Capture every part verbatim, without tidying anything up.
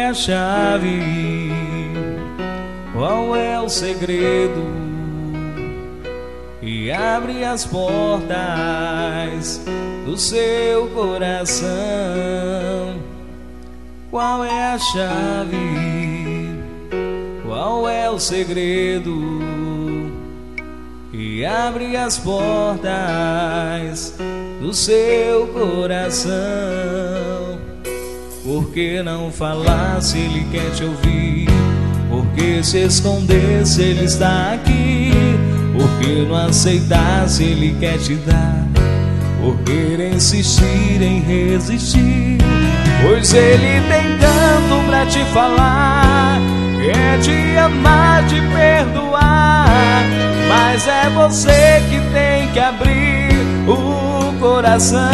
é a chave? Qual é o segredo que abre as portas do seu coração? Qual é a chave? Qual é o segredo que abre as portas do seu coração? Por que não falar se Ele quer te ouvir? Por que se esconder se Ele está aqui? Por que não aceitar se Ele quer te dar? Por que insistir em resistir? Pois Ele tem tanto pra te falar, quer te amar, te perdoar, mas é você que tem que abrir o coração.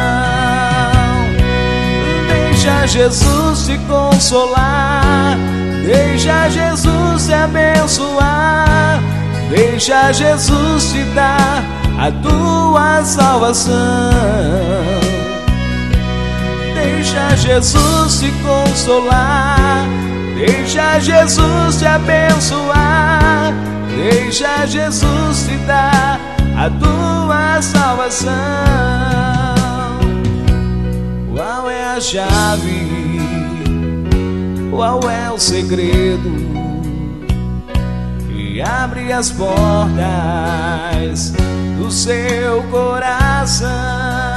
Deixa Jesus te consolar, deixa Jesus te abençoar, deixa Jesus te dar a tua salvação. Deixa Jesus te consolar, deixa Jesus te abençoar, deixa Jesus te dar a tua salvação. Qual é a chave? Qual é o segredo que abre as portas do seu coração?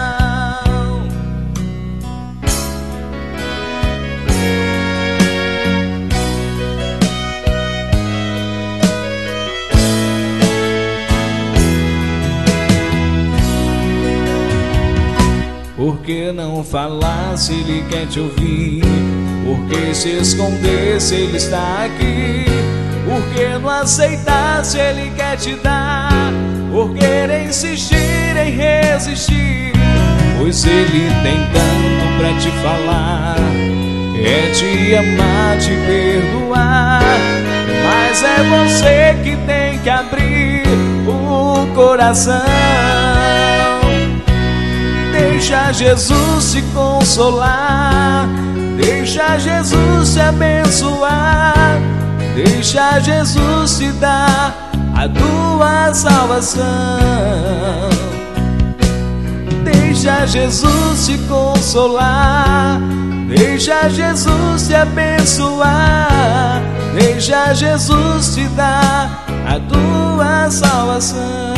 Por que não falar se Ele quer te ouvir? Por que se esconder se Ele está aqui? Por que não aceitar se Ele quer te dar? Por que insistir em resistir? Pois Ele tem tanto pra te falar, é te amar, te perdoar, mas é você que tem que abrir o coração. Deixa Jesus te consolar, deixa Jesus te abençoar, deixa Jesus te dar a tua salvação. Deixa Jesus te consolar, deixa Jesus te abençoar, deixa Jesus te dar a tua salvação.